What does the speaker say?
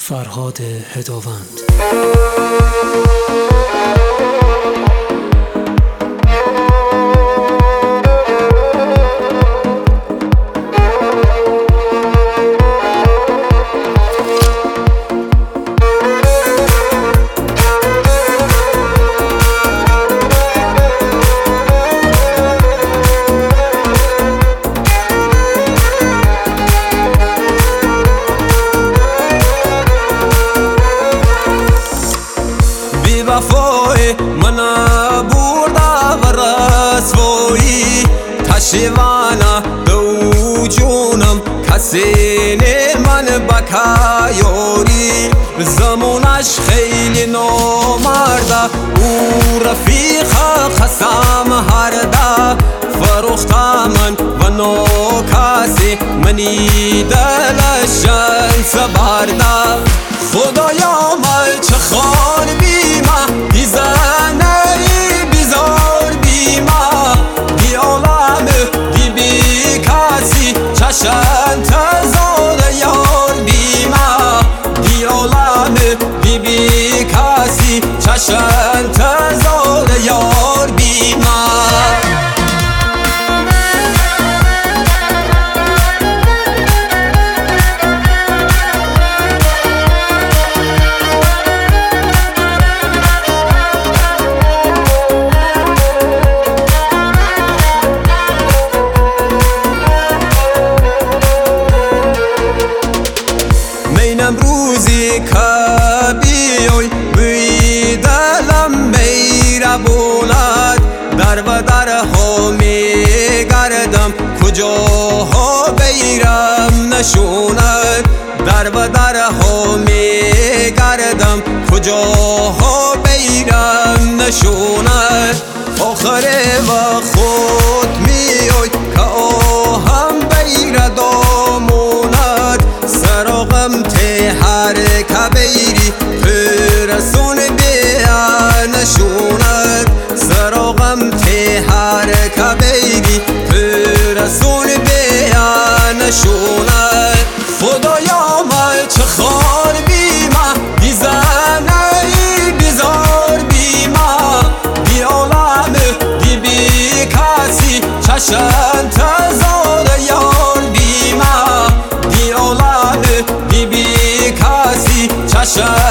فرهاد هداوند. وفای من برده و رسوایی تشیوانا دو جونم کسی من بکایوری زمونش خیلی نامرده او رفیق خسام هرده فروخته من و نو کسی منی دلشن سبرده خدایا من چه خان بیمه دیزنه بیزار بیمه دی عالم دی بی کسی چشن تزار یار بیمه دی عالم دی بی کسی چشن تزار یار بیمه روزی که بیای بیدلم میره بولد در و در ها میگردم کجاها بیرم نشوند در و در ها میگردم کجاها بیرم نشوند آخر و خود میای که آهم بیره داموند سراغم هر کبیری پرسون بیا نشوند سراغم هر کبیری پرسون بیا نشوند خدایا من چه خار بیمه دیزنه بیزار بیمه دی عالم دی بی کسی چشن تزار یار بیمه دی عالم دی بی کسی چشن